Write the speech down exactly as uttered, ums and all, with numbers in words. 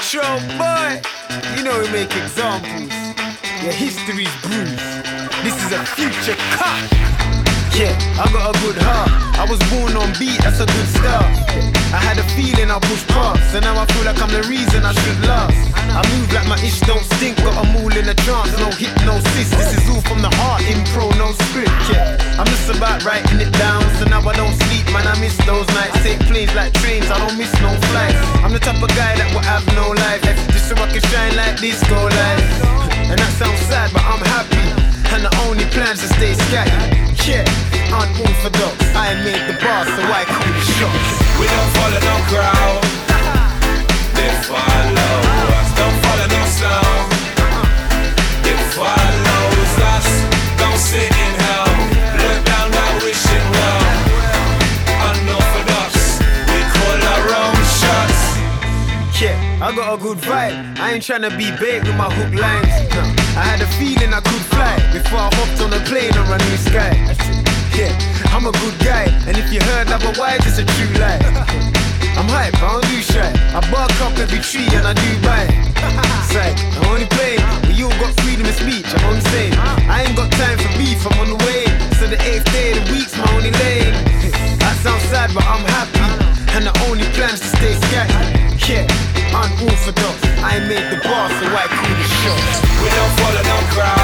show, boy. You know we make examples. Your history's bruised. This is a future cut. Yeah, I got a good heart. I was born on beat, that's a good start. I had a feeling I pushed past, and now I feel like I'm the reason I should last. I move like my ish don't stink, but I'm all in a trance. No hypnosis, this is all from the heart. Impro, no script, yeah. I'm just about writing it down, so now I don't sleep, man, I miss those nights. Take planes like trains, I don't miss no flights. I'm the type of guy that will have no life, just so I can shine like disco lights. And that sounds sad, but I'm happy, and the only plan's to stay scatty. Yeah, unorthodox, I made the bar, so I call the shots. We don't follow no crowd, they follow us. Don't follow no sound, they follows us. Don't sit in hell, look down now wishing well. Unorthodox, we call our own shots. Yeah, I got a good vibe, I ain't tryna be bait with my hook lines. No, I had a feeling I could fly before I hopped on a plane or a new sky. Yeah, I'm a good guy, and if you heard otherwise, it's a true lie. I'm hype, I don't do shy. I bark up every tree and I do buy. Psych, I'm only playing. We all got freedom of speech, I'm only saying. I ain't got time for beef, I'm on the way. So the eighth day of the week's my only lane. That sounds sad, but I'm happy, and the only plan's to stay scatty. Yeah, unorthodox, I made the bar, so I call the shots. We don't follow no crowd.